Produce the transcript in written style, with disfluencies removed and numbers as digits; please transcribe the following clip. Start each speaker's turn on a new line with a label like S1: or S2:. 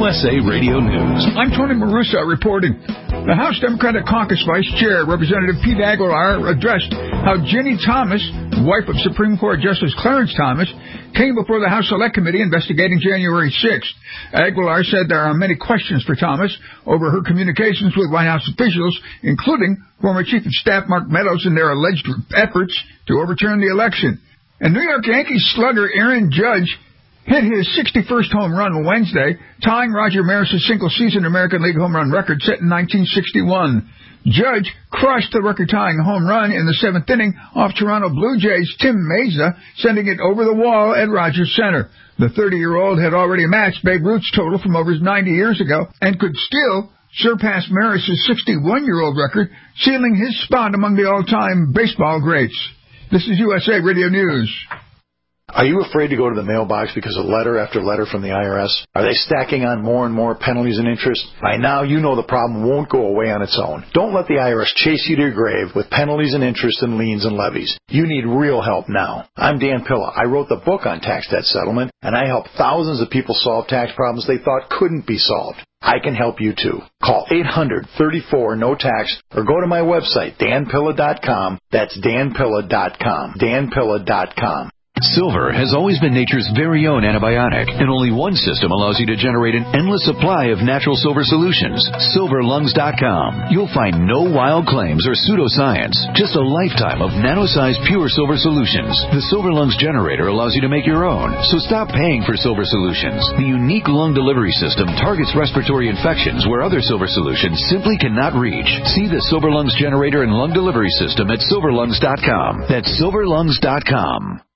S1: USA Radio News.
S2: I'm Tony Marusa reporting. The House Democratic Caucus Vice Chair, Representative Pete Aguilar, addressed how Ginny Thomas, wife of Supreme Court Justice Clarence Thomas, came before the House Select Committee investigating January 6th. Aguilar said there are many questions for Thomas over her communications with White House officials, including former Chief of Staff Mark Meadows and their alleged efforts to overturn the election. And New York Yankees slugger Aaron Judge hit his 61st home run Wednesday, tying Roger Maris's single-season American League home run record set in 1961. Judge crushed the record-tying home run in the 7th inning off Toronto Blue Jays' Tim Meza, sending it over the wall at Rogers Center. The 30-year-old had already matched Babe Ruth's total from over 90 years ago and could still surpass Maris's 61-year-old record, sealing his spot among the all-time baseball greats. This is USA Radio News.
S3: Are you afraid to go to the mailbox because of letter after letter from the IRS? Are they stacking on more and more penalties and interest? By now, you know the problem won't go away on its own. Don't let the IRS chase you to your grave with penalties and interest and liens and levies. You need real help now. I'm Dan Pilla. I wrote the book on tax debt settlement, and I help thousands of people solve tax problems they thought couldn't be solved. I can help you too. Call 800-34-NO-TAX or go to my website, danpilla.com. That's danpilla.com. danpilla.com.
S1: Silver has always been nature's very own antibiotic, and only one system allows you to generate an endless supply of natural silver solutions. SilverLungs.com. You'll find no wild claims or pseudoscience, just a lifetime of nano-sized pure silver solutions. The Silver Lungs generator allows you to make your own, so stop paying for silver solutions. The unique lung delivery system targets respiratory infections where other silver solutions simply cannot reach. See the Silver Lungs generator and lung delivery system at SilverLungs.com. That's SilverLungs.com.